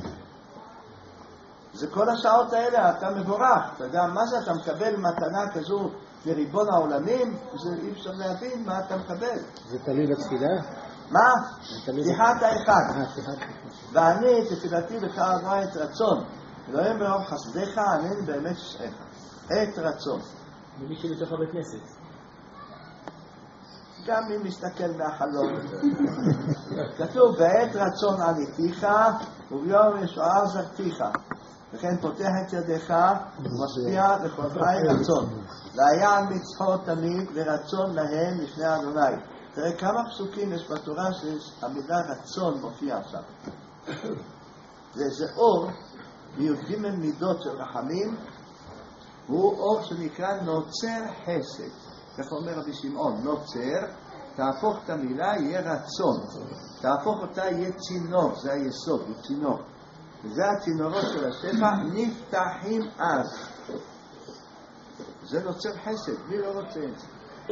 זה כל השעות האלה, אתה מבורך. אתה יודע מה זה? אתה מקבל מתנה כזו לריבון העולמים? זה אי אפשר להבין מה אתה מקבל. זה תלוי בתפילה? מה? פתיחת האחד. ואני תפילתי בך עת רצון. אלוהים ברוב חסדיך, ענני באמת ששעך. עת רצון. ממי שבתוך הבית כנסת. גם מי מסתכל מהחלום. כתוב, בעת רצון עניתיך, וביום ישועה זרתיך. וכן פותח את ידיך, ומשפיע לכל עין רצון. והיה מצחו תמיד, ורצון להם לפני אדוני. תראה כמה פסוקים יש בתורה שהמילה רצון מופיע עכשיו. זה אור, מי"ג מידות של רחמים, הוא אור שנקרא נוצר חסד. כך אומר רבי שמעון, נוצר, תהפוך את המילה, יהיה רצון. תהפוך אותה, יהיה צינור, זה היסוד, הוא צינור. וזה הצינורות של השפע, נפתחים אז. זה נוצר חסד, מי לא רוצה את זה?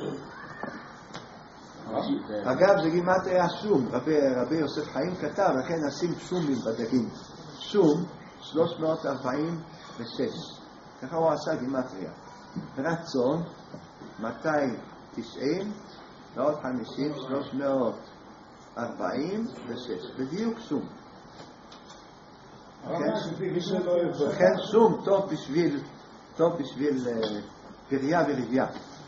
אגב, זה גימטריה שום, רבי, רבי יוסף חיים כתב, לכן נשים שומים בדגים. שום, שלוש מאות ארבעים ושש. ככה הוא עשה גימטריה. רצון, מאתיים ותשעים, ועוד חמישים, שלוש מאות ארבעים ושש. בדיוק שום. לכן שום טוב בשביל, טוב בשביל פריה ורביה.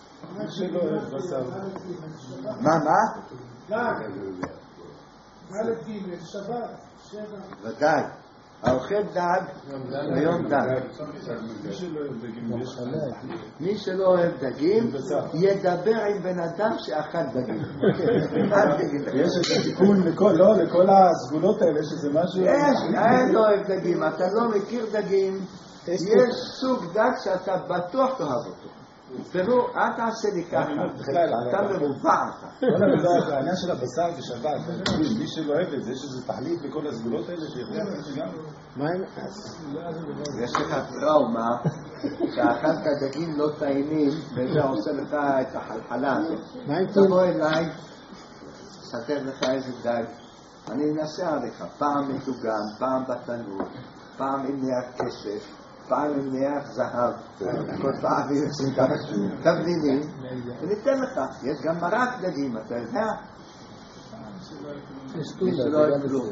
מה, מה? א' ג' שבת, שבע. ודאי. האוכל דג, היום דג. מי שלא אוהב דגים, ידבר עם בן אדם שאכל דגים. יש איזה תיקון לכל הסגולות האלה, יש איזה משהו... יש, אין לא אוהב דגים, אתה לא מכיר דגים, יש סוג דג שאתה בטוח תאהב אותו. תראו, אל תעשה לי ככה, אתה מרובע אתה. העניין של הבשר זה שבת, מי שלא אוהב את זה, יש איזה תחליף לכל הסגולות האלה שיכול שגם... יש לך טראומה שאכלת דגים לא טעימים וזה עושה לך את החלחלה הזאת. תבוא אליי, סתר לך איזה דג, אני אנסה עליך, פעם מטוגן, פעם בתנור, פעם עם נייר כסף, פעם עם נייר זהב, כל פעם יוצאים כמה תבלינים, וניתן לך. יש גם מרק דגים, אתה יודע? יש טונה,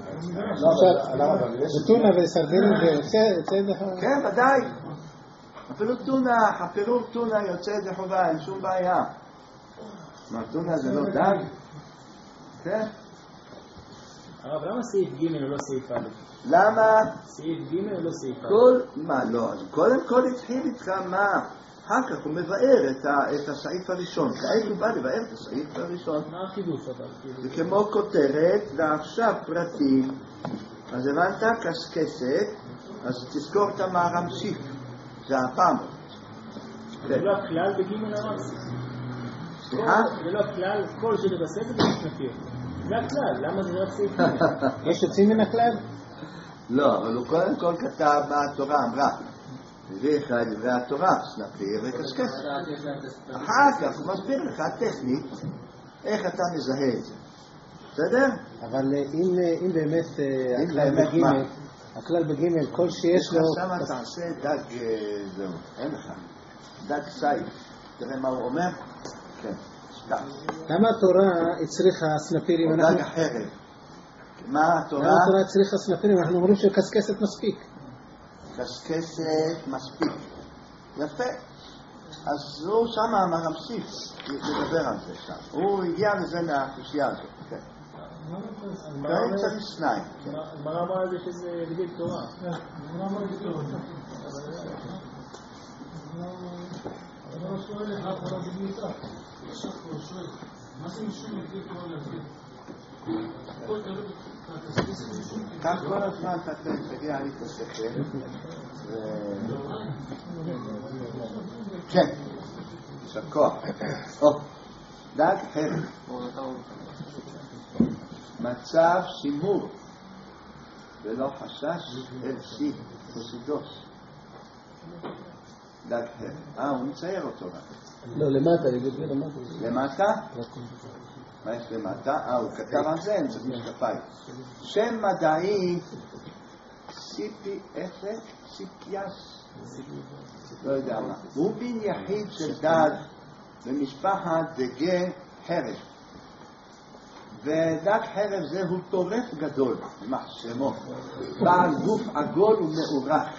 זה טונה וסרדינים ויוצא... כן, ודאי. אפילו טונה, הפירור טונה יוצא את חובה, אין שום בעיה. מה, טונה זה לא דג? כן. הרב, למה סעיף ג' הוא לא סעיף א'? למה? סעיף ג' הוא לא סעיף א'. כל, מה, לא, אז קודם כל התחיל איתך מה? אחר כך הוא מבאר את, ה, את הסעיף הראשון. כעת הוא בא לבאר את הסעיף הראשון. מה החידוש אבל? זה כמו כותרת, ועכשיו פרטים. אז הבנת קשקשת, אז תזכור את המרמשיק. זה הפעם. זה לא הכלל בג' הרב? סליחה? זה לא הכלל, כל שבספר זה משנתיות. זה הכלל, למה זה רק סעיף ג'? יש יוצאים מן הכלל? לא, אבל הוא קודם כל כתב מה התורה אמרה. זה אחד דברי התורה, סנפיר וקשקשת. אחר כך הוא מסביר לך טכנית איך אתה מזהה את זה. בסדר? אבל אם באמת הכלל בג' הכלל בג' כל שיש לו... שם תעשה דג, זהו, אין לך. דג סייף. תראה מה הוא אומר? כן, שטח. למה התורה הצריכה סנפירים? או דג אחרת. מה התורה? למה התורה הצריכה סנפירים? אנחנו אומרים שקסקסת מספיק. קשקשת מספיק. יפה. אז הוא שם המרמשיך לדבר על זה שם. הוא הגיע לזה מהקושייה הזאת. כן. כן, צריך שניים. הגמרא אמרה על זה שזה בדיוק תורה. הגמרא אמרה בדיוק תורה. הגמרא שואלת, מה קורה בדיוק תורה? מה זה משום בדיוק תורה להגיד? כך כל הזמן תגיע לי את השכל. כן, שקוע. דג חרב. מצב שימור ולא חשש אל שיא חוסידוס. דג חרב. אה, הוא מצייר אותו רק. לא, למטה, יגיד לי למטה. למטה? מה יש למטה? אה, הוא כתב על זה, אני צריך משקפיים. שם מדעי סיפי אפק סיפיאס. לא יודע מה. הוא בין יחיד של דג במשפחת דגי חרב. ודג חרב זה הוא טורף גדול, מחשמו. בעל גוף עגול ומאורך.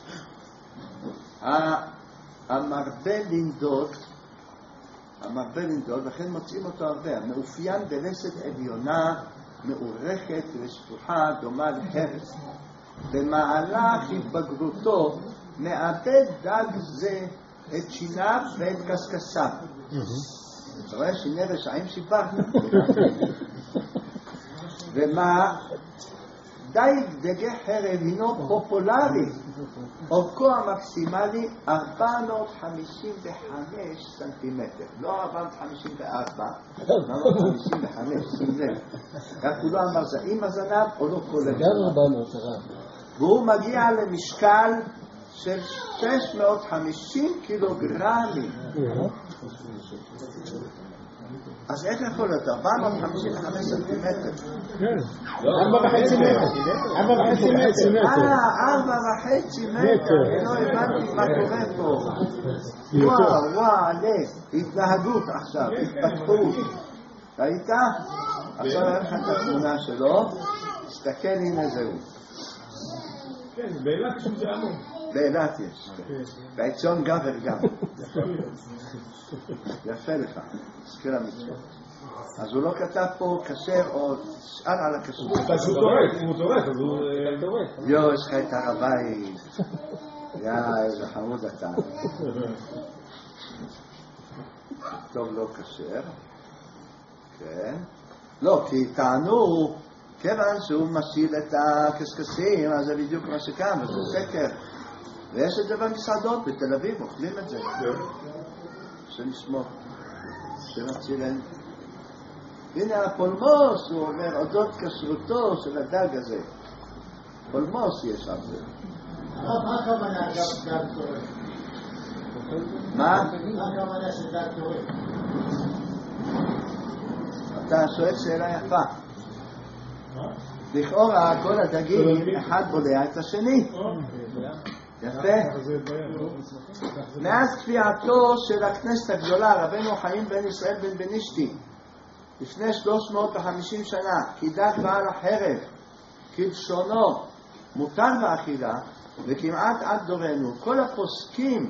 המרבה לנדוד, המרבה לנדוד, לכן מוצאים אותו הרבה, מאופיין ברשת עליונה, מאורכת ושטוחה, דומה לחרס. במהלך התבגרותו מאבד דג זה את שיניו ואת קשקשיו. אתה רואה שיני רשעים שיבחת. ומה? דייג דגי חרב הינו פופולרי. אורכו המקסימלי ארבע מאות חמישים וחמש סנטימטר, לא ארבע מאות חמישים וארבע, ארבע מאות חמישים וחמש, שים לב. רק הוא לא אמר זה עם הזנב או לא כולל. גם ארבע מאות, והוא מגיע למשקל של שש מאות וחמישים קילוגרמים. אז איך יכול להיות? ארבע מאות חמישים וחמש סנטימטר. ארבע וחצי מטר. ארבע וחצי מטר. אה, ארבע וחצי מטר. לא הבנתי מה קורה פה. וואו, וואו, עלה. התנהגות עכשיו, התפתחות. ראית? עכשיו אין לך את התמונה שלו. תסתכל, הנה זהו. כן, באילת יש זה המון. באילת יש. בעציון גם וגם. יפה לך. זכיר המצוות. אז הוא לא כתב פה כשר או שאל על הכשרות. אז הוא טורף, הוא טורף, אז הוא טורף. יו, יש לך את הרבי. יא, איזה חמוד אתה. טוב, לא כשר. כן. לא, כי טענו, כיוון שהוא משאיל את הקשקשים, אז זה בדיוק מה שכאן, וזה סקר. ויש את זה במסעדות בתל אביב, אוכלים את זה. שנשמור. שנצילן. הנה הפולמוס, הוא אומר, אודות כשרותו של הדג הזה. פולמוס יש על זה. מה הכוונה דג טורף? מה? מה הכוונה של דג טורף? אתה שואל שאלה יפה. לכאורה כל הדגים, אחד בולע את השני. יפה? מאז קביעתו של הכנסת הגדולה, רבנו חיים בן ישראל בן בנישתי, לפני שלוש מאות וחמישים שנה, כי דג בעל החרב, כלשונו, מותר באכילה, וכמעט עד דורנו, כל הפוסקים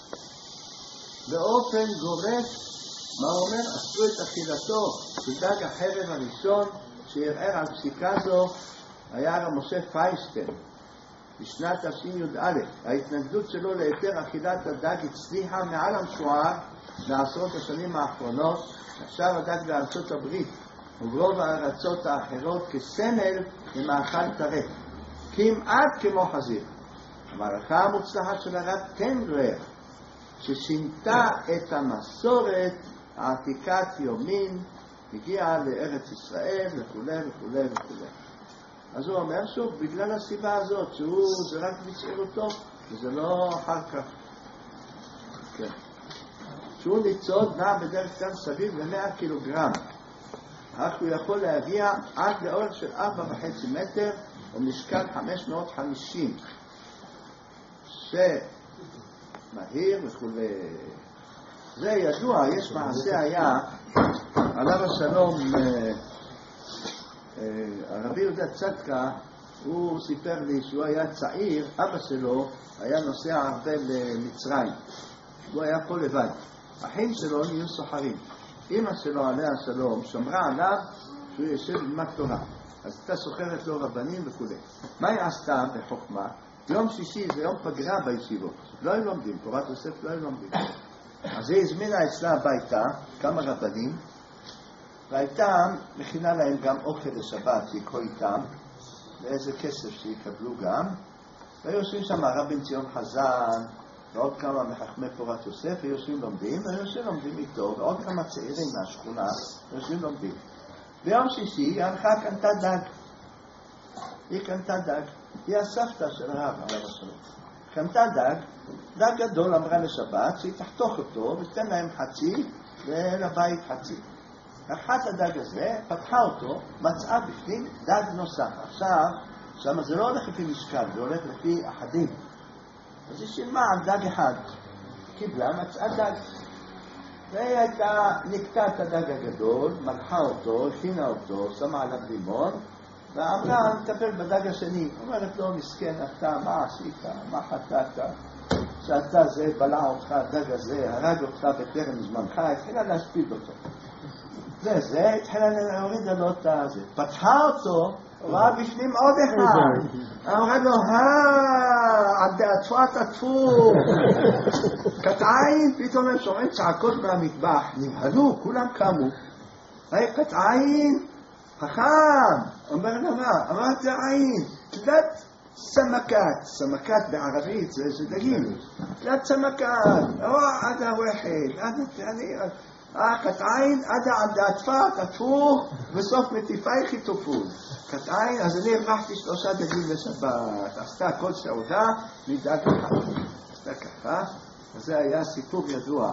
באופן גורף, מה אומר? עשו את אכילתו של דג החרב הראשון, שערער על פסיקה זו, היה הרב משה פייסטן. בשנת תשי"א, ההתנגדות שלו להיתר אכילת הדג הצליחה מעל המשוער בעשרות השנים האחרונות. עכשיו הדג בארצות הברית וברוב הארצות האחרות כסמל למאכל טרף, כמעט כמו חזיר. המערכה המוצלחת של הרב טנגלר, ששינתה את המסורת העתיקת יומין, הגיעה לארץ ישראל וכו' וכו' וכו'. אז הוא אומר שוב, בגלל הסיבה הזאת, שהוא, זה רק בצעירותו, וזה לא אחר כך. כן. שהוא ניצוד נע בדרך כלל סביב ל-מאה קילוגרם. אך הוא יכול להגיע עד לאורך של ארבע וחצי מטר, ומשקל חמש מאות וחמישים. שמהיר וכו'. זה ידוע, יש מעשה היה, עליו השלום, הרבי יהודה צדקה הוא סיפר לי שהוא היה צעיר, אבא שלו היה נוסע הרבה למצרים. הוא היה פה לבד. האחים שלו נהיו סוחרים. אמא שלו עליה השלום שמרה עליו שהוא יושב ללמד תורה. אז הייתה סוחרת לו רבנים וכו'. מה היא עשתה בחוכמה? יום שישי זה יום פגרה בישיבות. לא היו לומדים, תורת יוסף לא היו לומדים. אז היא הזמינה אצלה הביתה כמה רבנים, והייתה מכינה להם גם אוכל לשבת שיקחו איתם, ואיזה כסף שיקבלו גם, ויושבים שם רבי ציון חזן, ועוד כמה מחכמי תורת יוסף, ויושבים לומדים, ויושבים לומדים איתו, ועוד כמה צעירים מהשכונה, ויושבים לומדים. ביום שישי היא הלכה קנתה דג. היא קנתה דג. היא הסבתא של הרב, עליו השלום. קנתה דג, דג גדול אמרה לשבת, שהיא תחתוך אותו, ותן להם חצי, ולבית חצי. לקחה את הדג הזה, פתחה אותו, מצאה בפנים דג נוסף. עכשיו, שם זה לא הולך לפי משקל, זה הולך לפי אחדים. אז היא שילמה על דג אחד. קיבלה, מצאה דג. והיא הייתה, נקטה את הדג הגדול, מלכה אותו, הכינה אותו, שמה עליו לימון, ואמרה, נטפל בדג השני. אומרת לו, מסכן אתה, מה עשית? מה חטאת? שאתה זה בלע אותך, הדג הזה, הרג אותך בטרם זמנך, התחילה להשפיל אותו. זה, זה, התחילה להוריד לו את הזה. פתחה אותו, ראה בפנים עוד אחד. אמרה לו, על דעתפת עטפו. קטעין, פתאום הם שומעים צעקות מהמטבח. נבהלו, כולם קמו. היי, קטעין, חכם. אומר לה, מה? אמרת עין, תלת סמקת. סמקת בערבית, זה דגים. תלת סמקת. או, עד הווחד. עד אני... קטעין, עד דעתפת עטפו, בסוף מטיפי חיתופו. קטעין, אז אני הרווחתי שלושה דגים לשבת. עשתה כל סעודה, מדג אחד. עשתה ככה, וזה היה סיפור ידוע.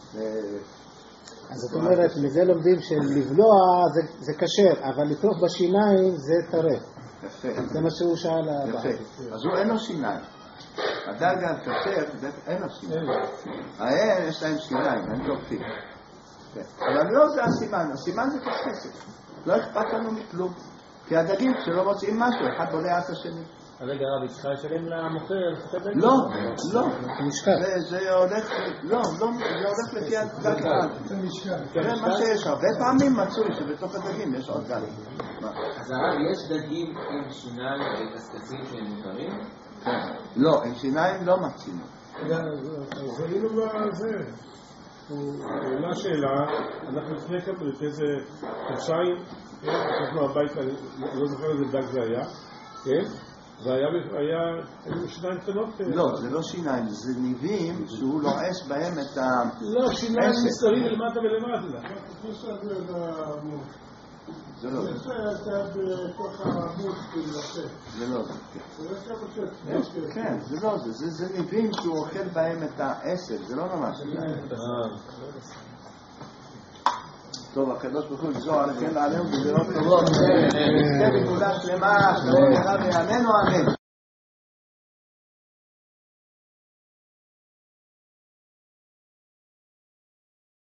אז זאת אומרת, מזה לומדים שלבלוע זה כשר, אבל לתרוך בשיניים זה טרף. יפה. זה מה שהוא שאל. יפה. אז הוא אין לו שיניים. הדג הכשר, אין לו שיניים. האם יש להם שיניים, הם דורפים. אבל לא זה הסימן, הסימן זה כסף. לא אכפת לנו מכלום. כי הדגים שלא מוצאים משהו, אחד בולע את השני. רגע רבי, צריכה לשלם למוכר? לא, לא. זה הולך, לא, זה הולך לפי הדג אחד. זה מה שיש, הרבה פעמים מצאו שבתוך הדגים יש עוד דג. אז הרב, יש דגים עם שיניים וקסקסים שהם מותרים? לא, עם שיניים לא מצאינו. אז היינו בזה. מה השאלה, אנחנו לפני כמה, לפני איזה חודשיים, אנחנו הביתה, לא זוכר איזה דג זה היה, כן? והיה שיניים קטנות. לא, זה לא שיניים, זה ניבים שהוא לועס בהם את ה... לא, שיניים מסתרים למטה ולמטה. זה לא. זה אתה בתוך העמוד כלשהו. זה לא. כן, זה לא זה. זה ניבים שהוא אוכל בהם את העשב, זה לא ממש. טוב, הקדוש ברוך הוא יגזור עליכם ועלינו בגזרות טובות. זה בגאולה שלמה, שלום יראה ויאמנו אמן.